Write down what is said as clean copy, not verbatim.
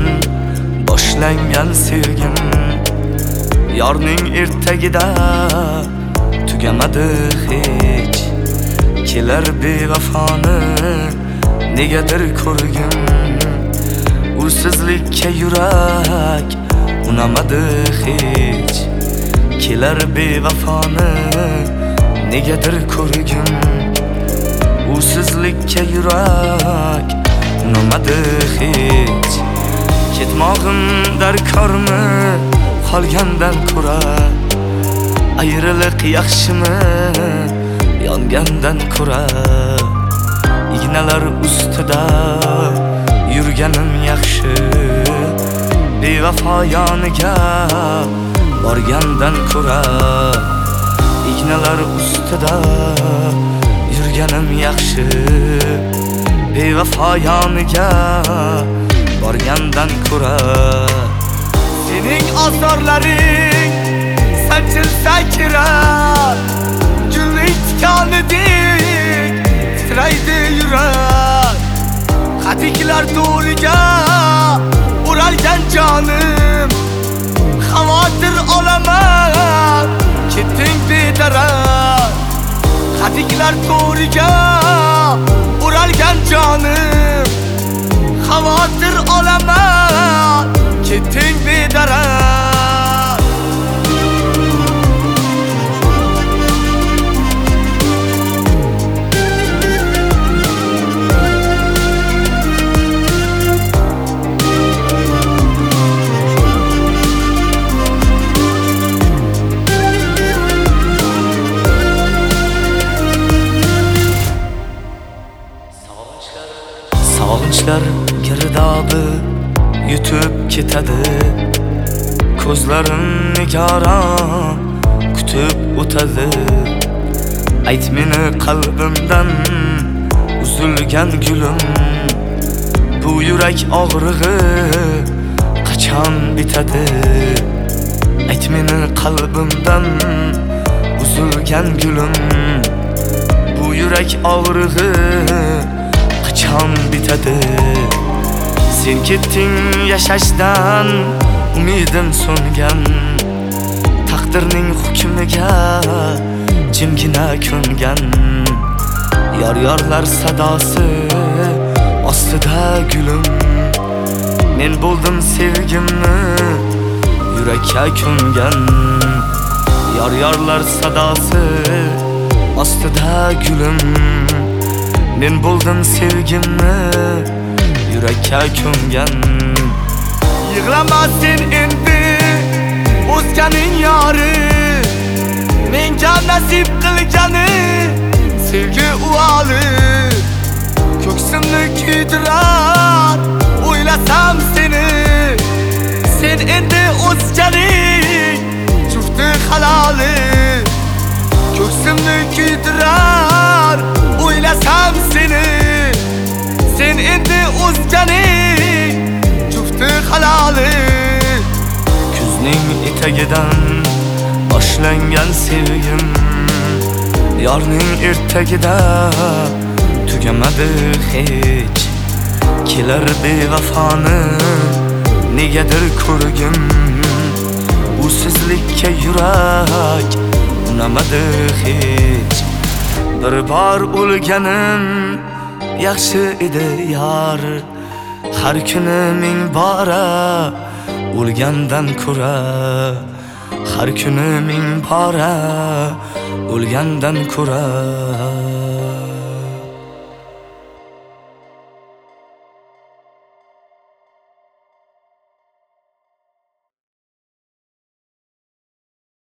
boshlangan sevgim yorning ertagida tugamadi hech. Kelar bevafoni negadir ko'rgim, usizlikka yurak unamadi hech. Kelar bevafoni negadir ko'rgim, usizlikka yurak unamadi hech. Ketmog'im darkormi qolgandan ko'ra, ayriliq yaxshimi yongandan ko'ra. Ignalar ustida yurganim yaxshi, bevafo yoniga borgandan ko'ra. Ignalar ustida yurganim yaxshi, bevafo yoniga borgandan ko'ra. Sening asarlaring saçılsa kirar, güllik tikanidek titraydi yurak. Qatiklar to'riga uralgan jonim, xavotir olaman ketding bedarak. Qatiklar to'riga uralgan jonim, xavotir olaman ketding bedarak. Sog'inchlar girdobi yutib ketadi, ko'zlarim nigoron kutib o'tadi. Ayt meni qalbimdan uzilgan gulim, bu yurak og'rig'i qachon bitadi? Ayt meni qalbimdan uzilgan gulim, bu yurak og'rig'i qachon bitadi? Sen ketding yashashdan umidim so'ngan, taqdirning hukmiga jimgina ko'ngan. Yor-yorlar sadosi ostida gulim, men bo'ldim sevgimni yurakka ko'ngan. Yor-yorlar sadosi ostida gulim, men bo'ldim sevgimni yurakka ko'ngan. Yig'lama sen endi o'zganing yori, menga nasib qilgani sevgi uvoli. Ko'ksimni kuydirar o'ylasam seni, sen endi o'zganing jufti haloli. Ko'ksimni kuydirar o'ylasam seni, sen endi o'zganing jufti haloli. Kuzning etagidan boshlangan sevgim yorning ertagida tugamadi hech. Kelar bevafoni negadir ko'rgim, usizlikka yurak unamadi hech. Bir bor o'lganim yaxshi edi yor, har kuni ming bora o'lgandan ko'ra. Har kuni ming bora o'lgandan ko'ra.